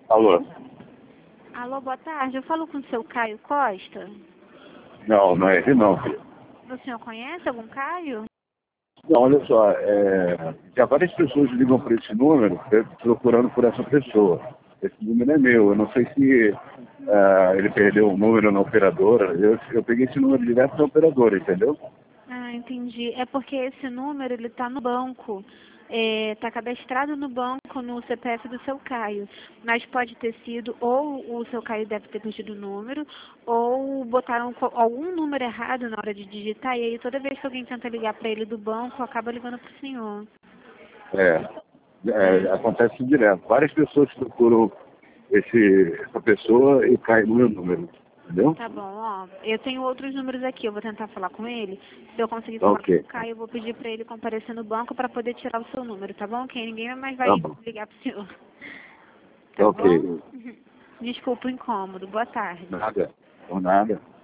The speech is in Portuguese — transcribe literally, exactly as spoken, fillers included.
Alô? Alô, boa tarde. Eu falo com o seu Caio Costa. Não, não é ele não, filho. O senhor conhece algum Caio? Não, olha só, é, já várias pessoas ligam para esse número é, procurando por essa pessoa. Esse número é meu. Eu não sei se é, ele perdeu o número na operadora. Eu, eu peguei esse número direto da operadora, entendeu? Ah, entendi. É porque esse número, ele tá no banco. É, tá cadastrado no banco, no C P F do seu Caio. Mas pode ter sido, ou o seu Caio deve ter perdido o número, ou botaram co- algum número errado na hora de digitar, e aí toda vez que alguém tenta ligar para ele do banco, acaba ligando pro senhor. É, é, É. acontece direto. Várias pessoas procuram esse, essa pessoa e caem no meu número, entendeu? Tá bom, ó. Eu tenho outros números aqui, eu vou tentar falar com ele. Se eu conseguir falar com Ok, o Caio, eu vou pedir pra ele comparecer no banco pra poder tirar o seu número, tá bom? Que ninguém mais tá vai bom. ligar pro senhor. Tá Ok, bom? Desculpa o incômodo. Boa tarde. nada, por nada.